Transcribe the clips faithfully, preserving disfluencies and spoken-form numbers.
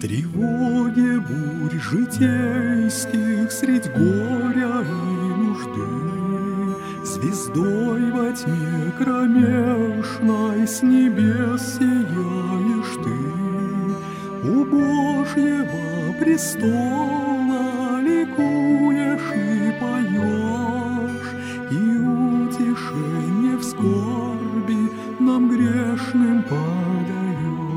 тревоге бурь житейских, средь горя и нужды, звездой во тьме кромешной с небес сияешь ты. У Божьего престола ликуешь и поешь, и утешение в скорби нам грешным подаешь.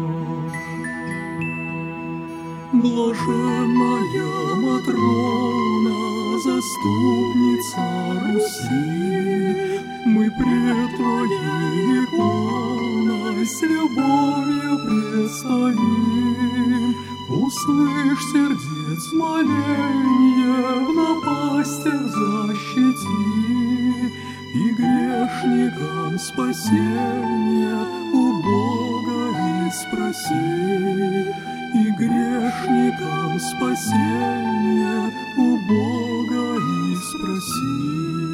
Блаженная Матрона, заступница Руси, мы пред Твоей иконой с любовью предстоим. Услышь сердец моление, в напастях защити, и грешникам спасения у Бога и спроси. И грешникам спасения у Бога и спроси.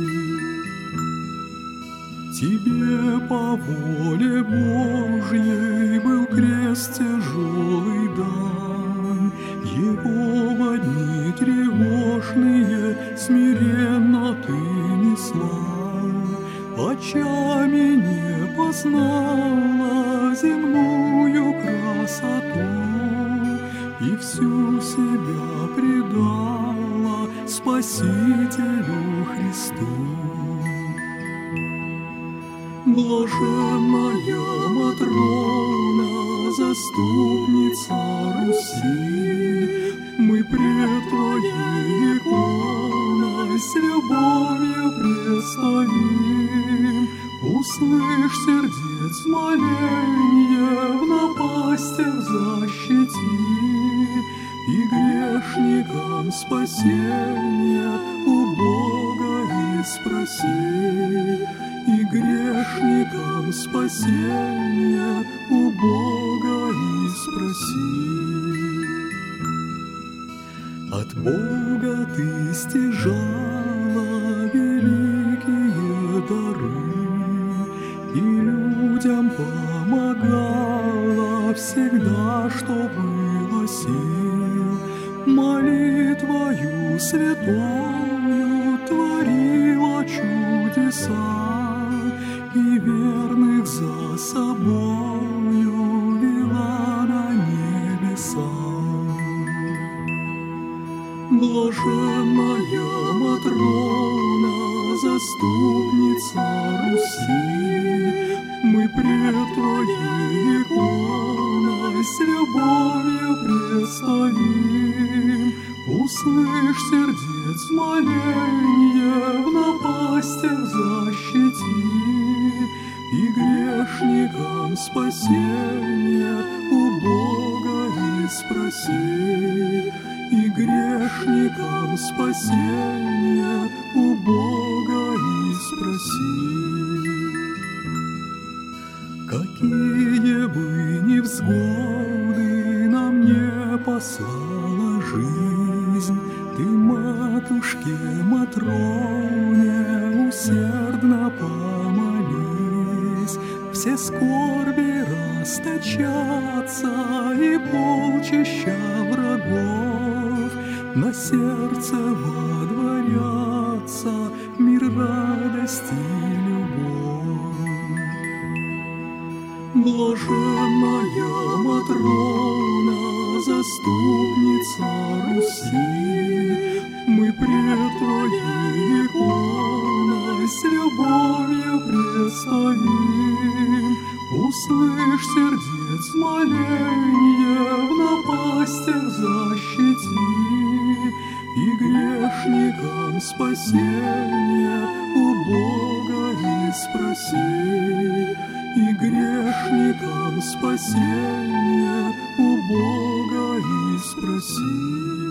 Тебе по воле Божьей был крест тяжелый дан, его во дни тревожные смиренно ты несла. Очами не познала земную красоту, и всю себя предала Спасителю Христу. Блаженная Матрона, заступница Руси, мы пред Твоей иконой с любовью предстоим. Услышь сердец моление, в напастях защити, и грешникам спасения у Бога и спроси. И грешникам спасения у Бога и спроси. От Бога ты стяжала великие дары, и людям помогала всегда, что было сил. Молитвою святою творила чудеса, и верных за собою вела на небеса. Блаженная Матрона, заступница Руси, мы пред Твоей иконой с любовью предстоим. Услышь сердец моление, в напастях защити, и грешникам спасения у Бога и спроси. И грешникам спасения у Бога и спроси. Какие бы невзгоды нам не послала жизнь, ты, матушке Матроне, усердно помолись. Все скорби расточатся, и полчища врагов на сердце водворятся мир, радость и любовь. Блаженная Матрона, заступница Руси, мы пред Твоей иконой с любовью предстоим. Услышь сердец моление, в напастях защити, и грешникам спасения у Бога и спроси. И грешникам спасения у Бога и спроси.